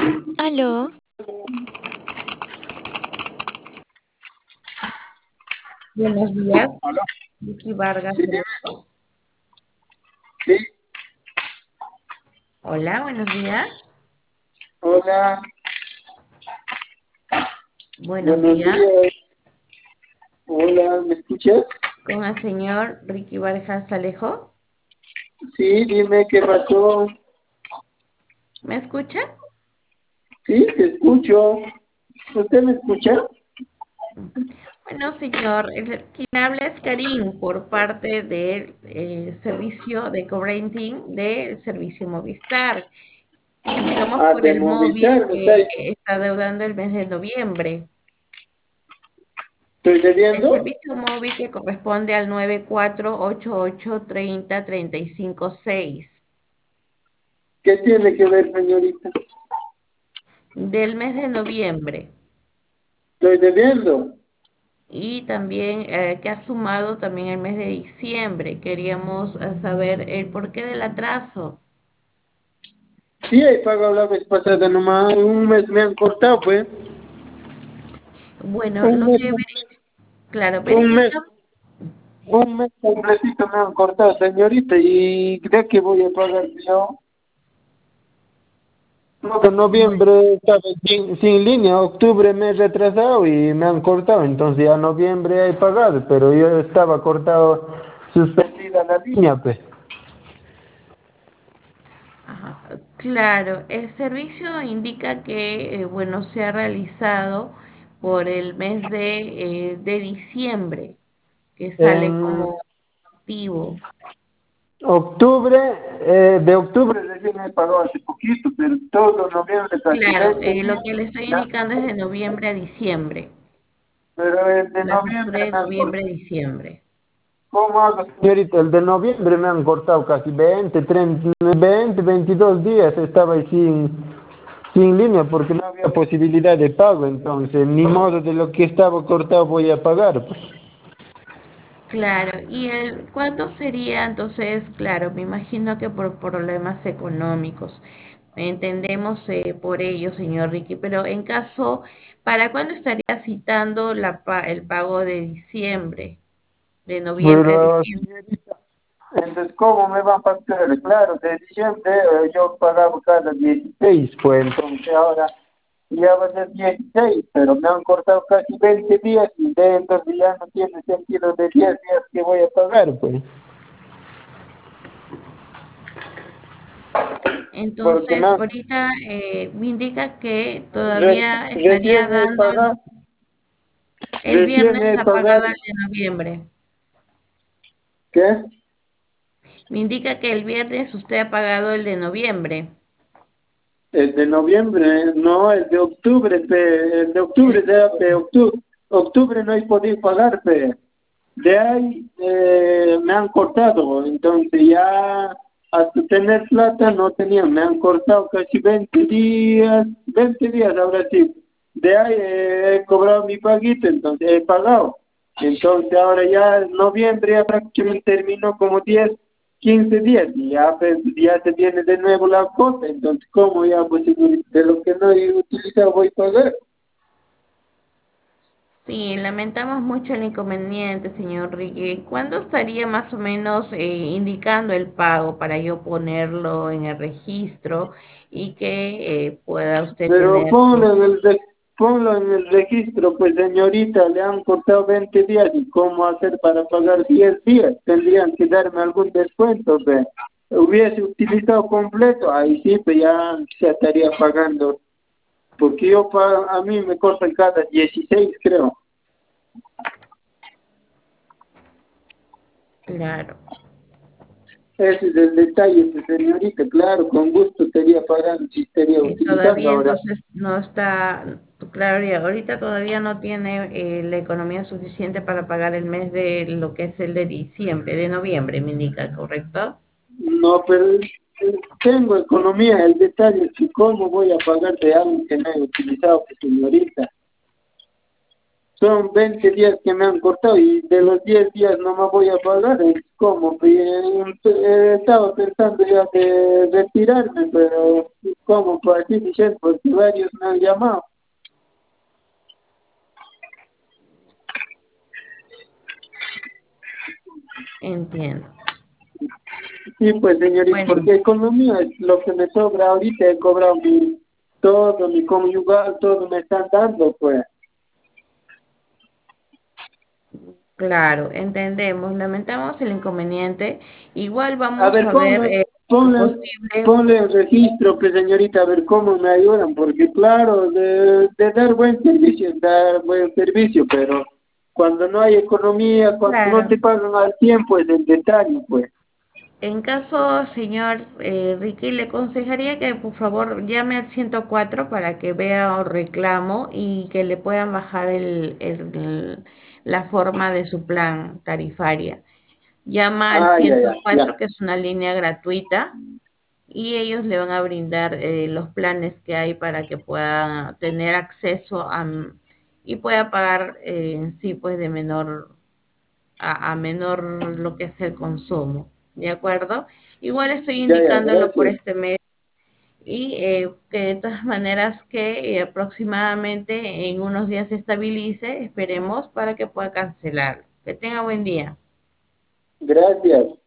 Aló, Buenos días, Hola, Vicky Vargas. sí, sí, Hola, buenos días. hola, Buenos buenos días. días, hola, ¿me escuchas? Con el señor Ricky Vargas Alejo. Sí, dime qué pasó. ¿Me escucha? Sí, te escucho. ¿Usted me escucha? Bueno, señor, quien habla es Karim por parte del servicio de co-renting del servicio Movistar. Indicamos Ah, por de el móvil Movistar, me está, que está deudando el mes de noviembre. estoy El debiendo. servicio móvil que corresponde al 9488303506 ¿Qué tiene que ver, señorita? del mes de noviembre. Estoy debiendo. Y también que ha sumado también el mes de diciembre. Queríamos saber el porqué del atraso. Sí, he pagado la vez pasada nomás, un mes me han cortado, pues. Bueno, Un lo mes, que claro, un mes, verificamos, un mes completito me han cortado, señorita, ¿y de qué voy a pagar yo? Todo bueno, noviembre estaba sin línea, octubre me he retrasado y me han cortado, entonces ya noviembre he pagado, pero yo estaba cortado, suspendida la línea, pues. ajá, claro, el servicio indica que, bueno, se ha realizado por el mes de diciembre, que sale En como activo. octubre, de octubre recién he pagado hace poquito, pero todo noviembre casi Claro, 20 lo días, que le estoy ya, indicando es de noviembre a diciembre, pero el de la factura noviembre de me han cortado. noviembre-diciembre. ¿Cómo hago, señorita? El de noviembre me han cortado casi 20, 30, 20, 22 días, estaba ahí sin línea porque no había posibilidad de pago, entonces ni modo de lo que estaba cortado voy a pagar, pues. Claro, ¿y cuánto sería entonces? Claro, me imagino que por problemas económicos. Entendemos por ello, señor Ricky, pero en caso, ¿para cuándo estaría citando el pago de diciembre, de noviembre a Pero, diciembre? señorita, entonces, ¿cómo me van a pagar? Claro, de diciembre yo pagaba cada 16, pues entonces ahora ya va a ser 16, pero me han cortado casi 20 días y de entonces ya no tiene sentido de 10 días que voy a pagar, pues. Porque Entonces, no, ahorita me indica que todavía estaría recién he dando, pagado, el recién viernes he ha pagado pagado, el de noviembre. ¿qué? Me indica que el viernes usted ha pagado el de noviembre. El de noviembre, no, el de octubre, el de El octubre, de octubre, octubre no he podido pagar, de ahí me han cortado, entonces ya hasta tener plata no tenía, me han cortado casi 20 días ahora sí. De ahí he cobrado mi paguito, entonces he pagado. Entonces ahora ya en noviembre ya prácticamente terminó como 10, 15 días y ya, pues, ya se viene de nuevo la cuota, entonces ¿cómo ya pues de lo que no he utilizado voy a pagar? Sí, lamentamos mucho el inconveniente, señor Ricky. ¿Cuándo estaría más o menos indicando el pago para yo ponerlo en el registro y que pueda usted Pero tener? ponlo en el registro, pues señorita, le han cortado 20 días y cómo hacer para pagar 10 días. Tendrían que darme algún descuento, pues. Hubiese utilizado completo, ahí sí, pues ya se estaría pagando. Porque a mí me cortan cada 16 creo. Claro, Ese es el detalle, pues, señorita, claro, con gusto estaría pagando si estaría utilizando todavía ahora. entonces no está, claro, y ahorita todavía no tiene la economía suficiente para pagar el mes de lo que es el de diciembre, de noviembre, me indica, ¿correcto? No, pero tengo economía, el detalle es que cómo voy a pagar de algo que no he utilizado, pues, señorita. son 20 días que me han cortado y de los 10 días no me voy a pagar. Es como, estaba pensando ya de retirarme, pero como por así dicen, porque varios me han llamado. Entiendo. Sí, pues señorita, Bueno, porque economía es lo que me sobra ahorita, he cobrado todo, mi conyugal, todo me están dando, pues. claro, entendemos, lamentamos el inconveniente. Igual A vamos ver, a ver lo posible. ponle el registro, pues señorita, a ver cómo me ayudan, porque claro, de dar buen servicio, es dar buen servicio, pero cuando no hay economía, cuando no te Claro. pagan al tiempo, es el detalle, pues. En caso, señor Ricky, le aconsejaría que por favor llame al 104 para que vea el reclamo y que le puedan bajar la forma de su plan tarifaria. Llama al Ah, ya, ciento ya, ya, cuatro que es una línea gratuita, y ellos le van a brindar los planes que hay para que pueda tener acceso y pueda pagar en sí pues de menor a menor lo que es el consumo, ¿de acuerdo? Igual estoy ya, ya, indicándolo por gracias. este medio y que de todas maneras que aproximadamente en unos días se estabilice, esperemos para que pueda cancelar. Que tenga buen día. Gracias.